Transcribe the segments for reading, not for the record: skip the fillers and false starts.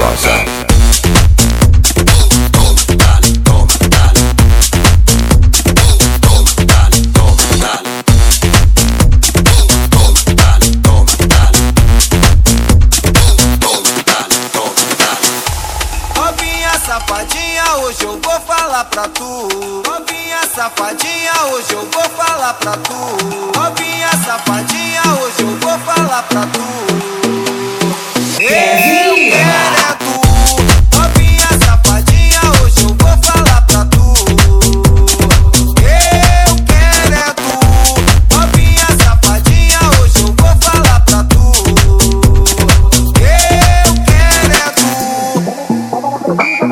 Cabulosa. Safadinha, hoje eu vou falar pra tu. Novinha safadinha, hoje eu vou falar pra tu. Novinha safadinha, hoje eu vou falar pra tu. Eu quero é tu. Novinha safadinha, hoje eu vou falar pra tu. Eu quero é tu. Novinha safadinha, hoje eu vou falar pra tu. Eu quero é tu.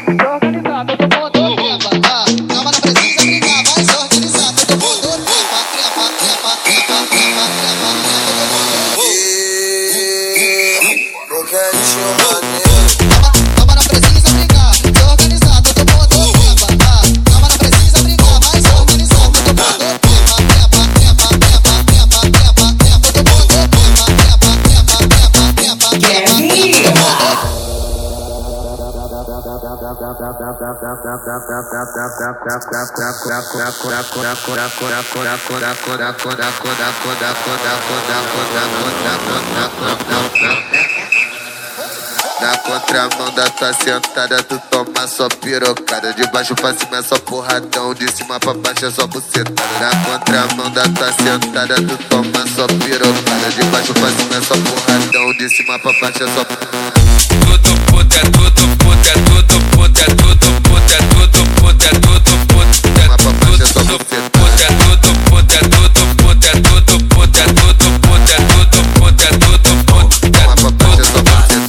Na contramão da tua sentada, tu toma só pirocada. De baixo pra cima é só porradão, de cima pra baixo é só bucetada. Na contramão da tua sentada, tu toma só pirocada. De baixo pra cima é só porradão, de cima pra baixo é só tudo puta, é tudo puta, é tudo puta, é tudo puta, é tudo puta, é tudo puta. De cima pra baixo é só bucetada. É tudo puta, é tudo puta, é tudo puta, é tudo puta, é tudo puta, é tudo puta. De cima pra baixo é só bucetada.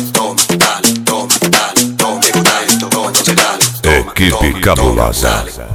Equipe Cabulosa.